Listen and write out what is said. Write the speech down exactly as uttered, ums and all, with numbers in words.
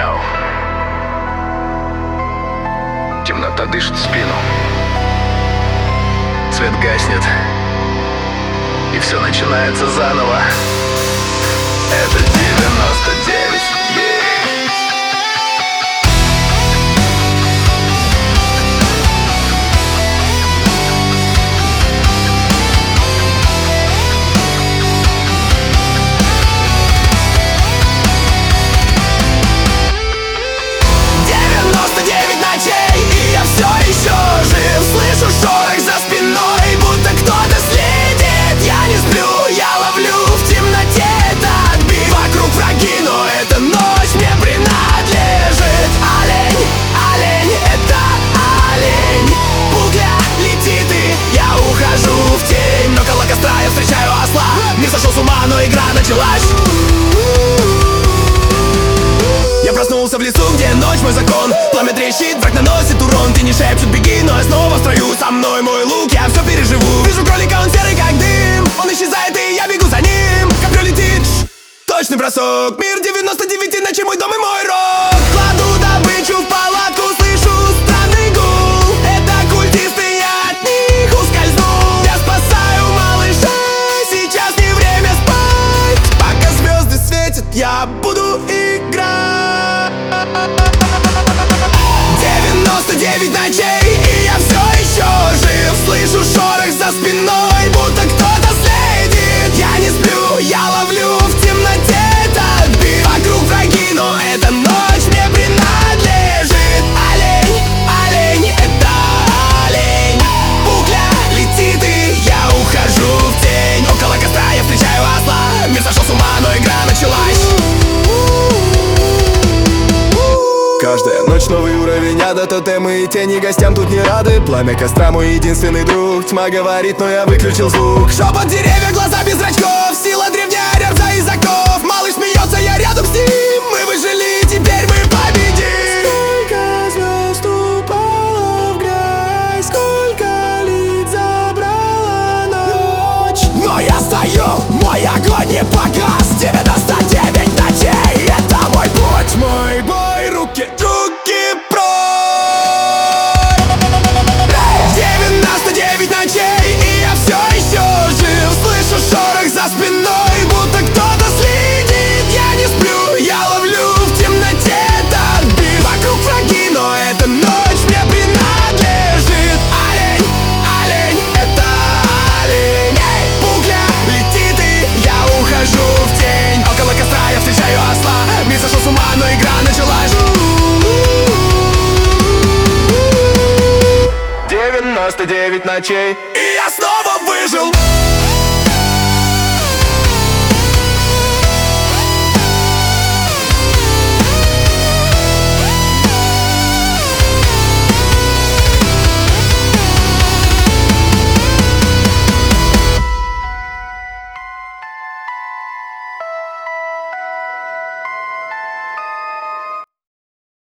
Йоу. Темнота дышит в спину, свет гаснет, и все начинается заново. Это девяносто девять. Я проснулся в лесу, где ночь мой закон. Пламя трещит, враг наносит урон. Тени шепчут, беги, но я снова в строю. Со мной мой лук, я все переживу. Вижу кролика, он серый как дым. Он исчезает, и я бегу за ним. Копье летит, точный бросок. Мир девяносто девять, иначе мой дом и мой рок. Кладу добычу в палатку, слышу странный гул. Это культисты, я от них ускользнул. Я спасаю малышей, сейчас не время спать. Пока звезды светят, я буду играть. девяносто девять ночей, и я все еще жив. Слышу шорох за спиной, будто кто-то следит. Я не сплю, я ловлю в темноте этот бит. Вокруг враги, но эта ночь мне принадлежит. Олень, олень, это олень. Пугля летит, и я ухожу в тень. Около костра я встречаю осла. Мир сошел с ума, но игра началась. Каждая ночь новый уровень ада, тотемы и тени гостям тут не рады. Пламя костра мой единственный друг. Тьма говорит, но я выключил звук. Шепот деревья, глаза без зрачков. Сила древняя, рерза из оков. Малыш смеется, я рядом с ним. Мы выжили, теперь мы победим. Сколько звезд упало в грязь, сколько лиц забрала ночь. Но я стою, мой огонь не погас. девяносто девять ночей, это мой путь, мой бой, руки, руки прочь. девяносто девять ночей, и я все еще жив. Слышу шорох за спиной, будто кто-то следит. Я не сплю, я ловлю в темноте этот бит. Вокруг враги, но эта ночь мне принадлежит. Олень, олень, это олень. Пугля летит, и я ухожу в тень. Около костра я встречаю осла. Мир сошел с ума, но игра началась. девяносто девять ночей, и я снова выжил.